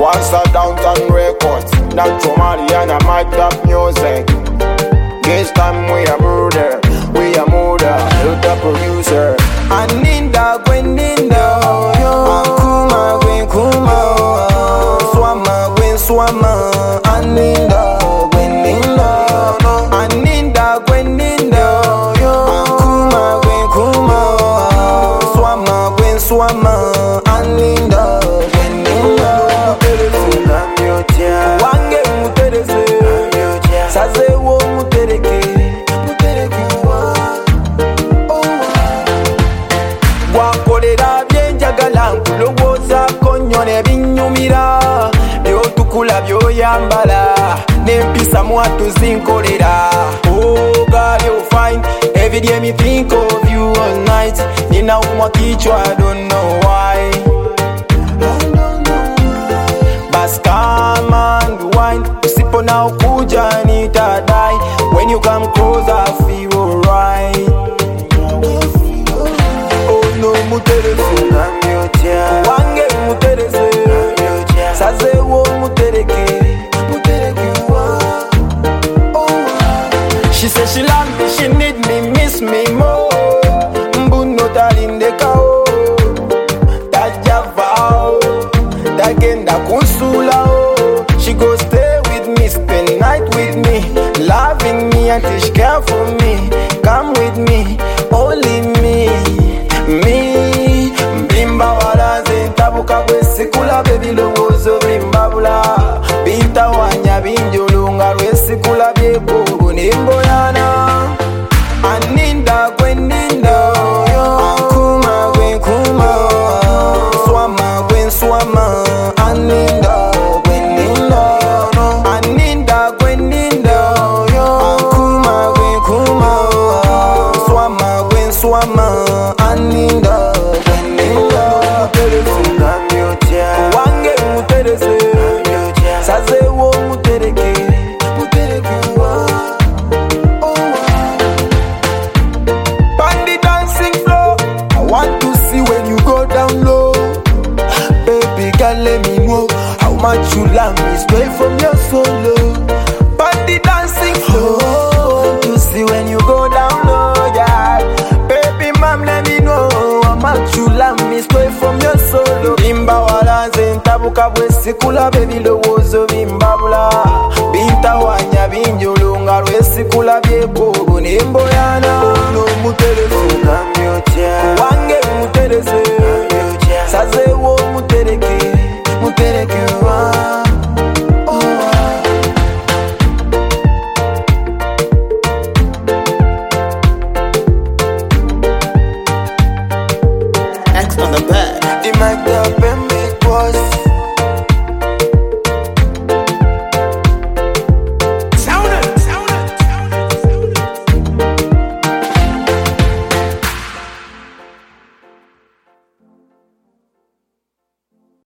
What's a downtown records? Natural Mariana, my top music. This time we are murder, the producer. Aninda Gweninda, Akuma Gwen Kuma, Swama Gwen Swama, Aninda Gweninda, Aninda Gweninda, Akuma Gwen Kuma, Swama Gwen Swama, Aninda Gweninda. Wange mutereze, saze wo mutereke. Wakolera byenjagala nkulowooza konyone binyumira byotukula byoyambala nempisa mwatu zinkolera. Oh girl you fine, every day me think of you all night. Ninaumwa kichwa I don't know why. Bas come and wine, usipo na ukuja nitadai. When you come close I feel alright. Mutereze, wange mutereze, saze wo mutereke. She said she love me, she need me, miss me more. Mbuno talindeka o, tajava o, tagenda kusula o. She go stay with me, spend night with me, loving me and take care for me. Come with me, only me. Mbimba wala zintabuka kwesikula bebilowozo bimbabula. Binta wanya binjulunga lwesikula byekuru nimboyana. Aninda Gweninda, Akuma Gwen Kuma, Swama Gwen Swama, Aninda Gweninda, Aninda Gweninda, Akuma Gwen Kuma, Swama Gwen Swama. Aninda Gweninda, wange mutereze, saze wo mutereke. Bandy dancing floor, I want to see when you go down low. Baby girl, let me know how much you love me straight from your solo. Bandy dancing floor, I want to see when you go down low, yeah. Let me know how much you love me straight from your solo. Bimba wala zintabuka bwesikula bebilowozo bimbabula. Binta wanya binjulunga lwesikula byekuru nimboyana. No mutereze,